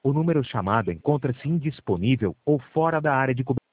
O número chamado encontra-se indisponível ou fora da área de cobertura.